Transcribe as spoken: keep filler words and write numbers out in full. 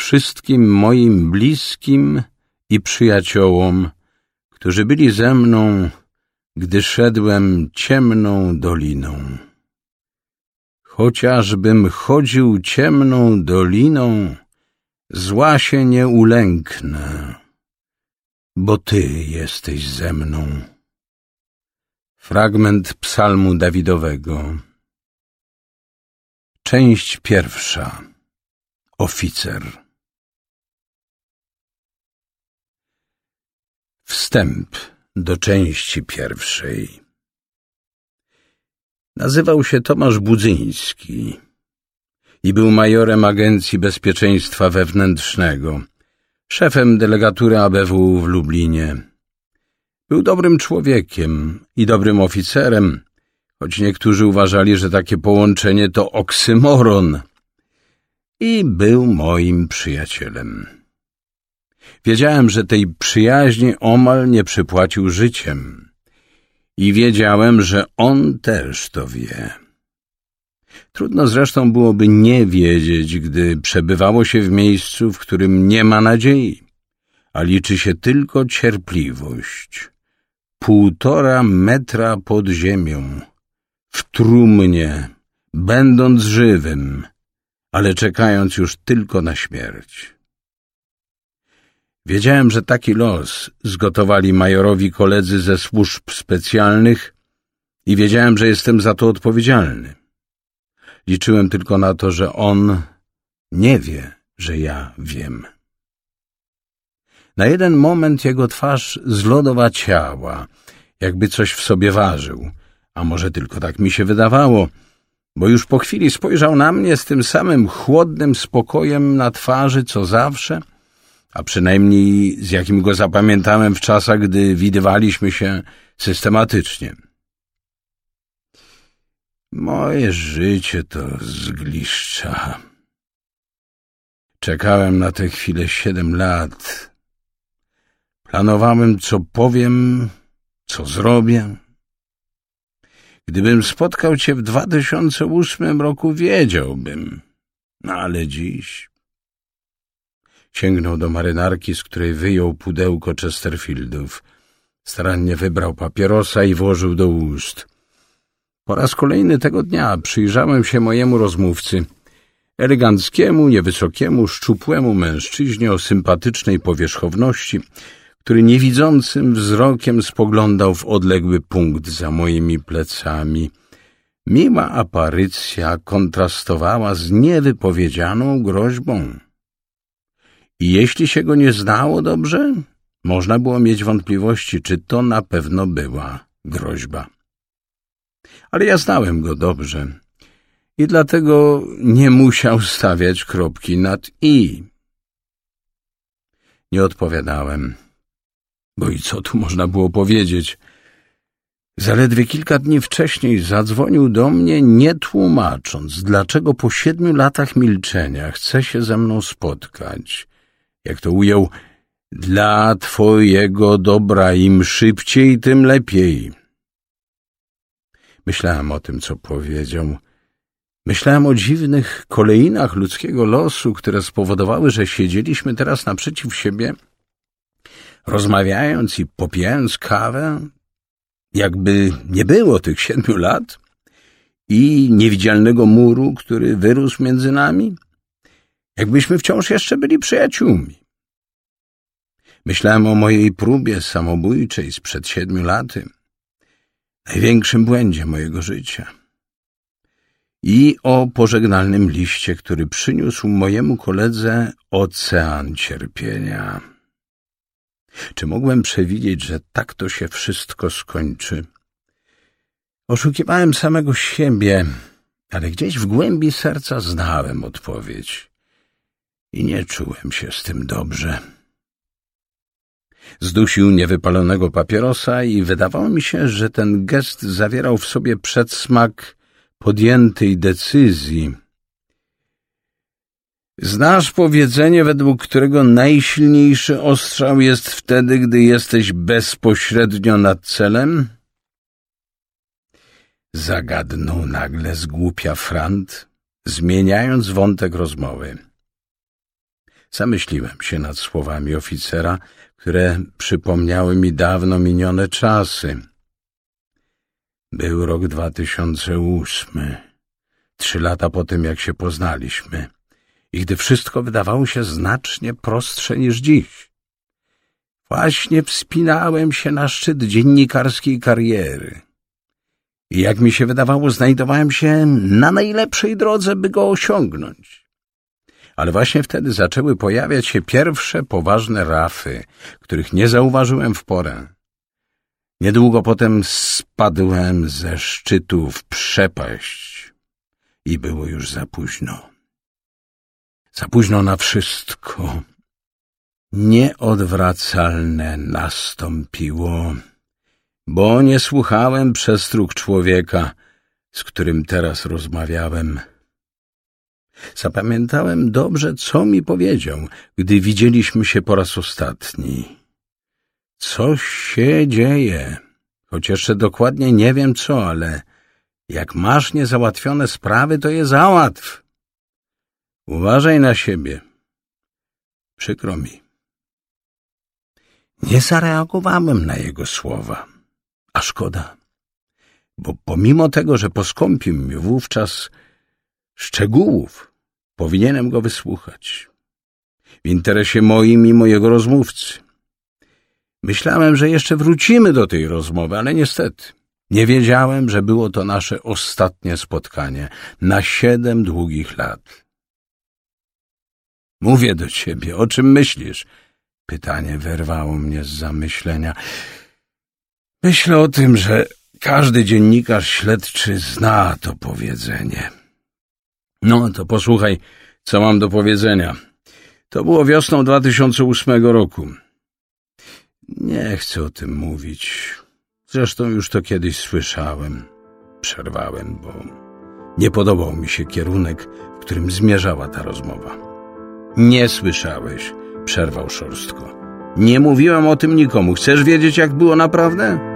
wszystkim moim bliskim i przyjaciołom, którzy byli ze mną, gdy szedłem ciemną doliną. Chociażbym chodził ciemną doliną, zła się nie ulęknę, bo Ty jesteś ze mną. Fragment psalmu Dawidowego. Część pierwsza. Oficer. Wstęp do części pierwszej. Nazywał się Tomasz Budzyński i był majorem Agencji Bezpieczeństwa Wewnętrznego, szefem delegatury A B W w Lublinie. Był dobrym człowiekiem i dobrym oficerem, choć niektórzy uważali, że takie połączenie to oksymoron, i był moim przyjacielem. Wiedziałem, że tej przyjaźni omal nie przypłacił życiem i wiedziałem, że on też to wie. Trudno zresztą byłoby nie wiedzieć, gdy przebywało się w miejscu, w którym nie ma nadziei, a liczy się tylko cierpliwość. Półtora metra pod ziemią, w trumnie, będąc żywym, ale czekając już tylko na śmierć. Wiedziałem, że taki los zgotowali majorowi koledzy ze służb specjalnych i wiedziałem, że jestem za to odpowiedzialny. Liczyłem tylko na to, że on nie wie, że ja wiem. Na jeden moment jego twarz zlodowaciała, jakby coś w sobie ważył, a może tylko tak mi się wydawało, bo już po chwili spojrzał na mnie z tym samym chłodnym spokojem na twarzy, co zawsze, a przynajmniej z jakim go zapamiętałem w czasach, gdy widywaliśmy się systematycznie. Moje życie to zgliszcza. Czekałem na tę chwilę siedem lat. Planowałem, co powiem, co zrobię. Gdybym spotkał cię w dwa tysiące ósmym roku, wiedziałbym. No ale dziś... Sięgnął do marynarki, z której wyjął pudełko Chesterfieldów. Starannie wybrał papierosa i włożył do ust. Po raz kolejny tego dnia przyjrzałem się mojemu rozmówcy. Eleganckiemu, niewysokiemu, szczupłemu mężczyźnie o sympatycznej powierzchowności, który niewidzącym wzrokiem spoglądał w odległy punkt za moimi plecami. Miła aparycja kontrastowała z niewypowiedzianą groźbą. I jeśli się go nie znało dobrze, można było mieć wątpliwości, czy to na pewno była groźba. Ale ja znałem go dobrze i dlatego nie musiał stawiać kropki nad i. Nie odpowiadałem, bo i co tu można było powiedzieć? Zaledwie kilka dni wcześniej zadzwonił do mnie, nie tłumacząc, dlaczego po siedmiu latach milczenia chce się ze mną spotkać. Jak to ujął, dla twojego dobra, im szybciej, tym lepiej. Myślałem o tym, co powiedział. Myślałem o dziwnych kolejnach ludzkiego losu, które spowodowały, że siedzieliśmy teraz naprzeciw siebie, rozmawiając i popijając kawę, jakby nie było tych siedmiu lat i niewidzialnego muru, który wyrósł między nami, jakbyśmy wciąż jeszcze byli przyjaciółmi. Myślałem o mojej próbie samobójczej sprzed siedmiu laty, największym błędzie mojego życia, i o pożegnalnym liście, który przyniósł mojemu koledze ocean cierpienia. Czy mogłem przewidzieć, że tak to się wszystko skończy? Oszukiwałem samego siebie, ale gdzieś w głębi serca znałem odpowiedź i nie czułem się z tym dobrze. Zdusił niewypalonego papierosa i wydawało mi się, że ten gest zawierał w sobie przedsmak podjętej decyzji. Znasz powiedzenie, według którego najsilniejszy ostrzał jest wtedy, gdy jesteś bezpośrednio nad celem? Zagadnął nagle zgłupia Frant, zmieniając wątek rozmowy. Zamyśliłem się nad słowami oficera, które przypomniały mi dawno minione czasy. Był rok dwa tysiące ósmy, trzy lata po tym, jak się poznaliśmy, i gdy wszystko wydawało się znacznie prostsze niż dziś. Właśnie wspinałem się na szczyt dziennikarskiej kariery i, jak mi się wydawało, znajdowałem się na najlepszej drodze, by go osiągnąć. Ale właśnie wtedy zaczęły pojawiać się pierwsze poważne rafy, których nie zauważyłem w porę. Niedługo potem spadłem ze szczytu w przepaść i było już za późno. Za późno na wszystko. Nieodwracalne nastąpiło, bo nie słuchałem przestróg człowieka, z którym teraz rozmawiałem. Zapamiętałem dobrze, co mi powiedział, gdy widzieliśmy się po raz ostatni. Coś się dzieje, choć jeszcze dokładnie nie wiem co, ale jak masz niezałatwione sprawy, to je załatw. Uważaj na siebie. Przykro mi. Nie zareagowałem na jego słowa, a szkoda, bo pomimo tego, że poskąpił mi wówczas szczegółów, powinienem go wysłuchać. W interesie moim i mojego rozmówcy. Myślałem, że jeszcze wrócimy do tej rozmowy, ale niestety nie wiedziałem, że było to nasze ostatnie spotkanie na siedem długich lat. Mówię do ciebie, o czym myślisz? Pytanie wyrwało mnie z zamyślenia. Myślę o tym, że każdy dziennikarz śledczy zna to powiedzenie. No, to posłuchaj, co mam do powiedzenia. To było wiosną dwa tysiące ósmego roku. Nie chcę o tym mówić. Zresztą już to kiedyś słyszałem. Przerwałem, bo nie podobał mi się kierunek, w którym zmierzała ta rozmowa. Nie słyszałeś, przerwał szorstko. Nie mówiłem o tym nikomu. Chcesz wiedzieć, jak było naprawdę?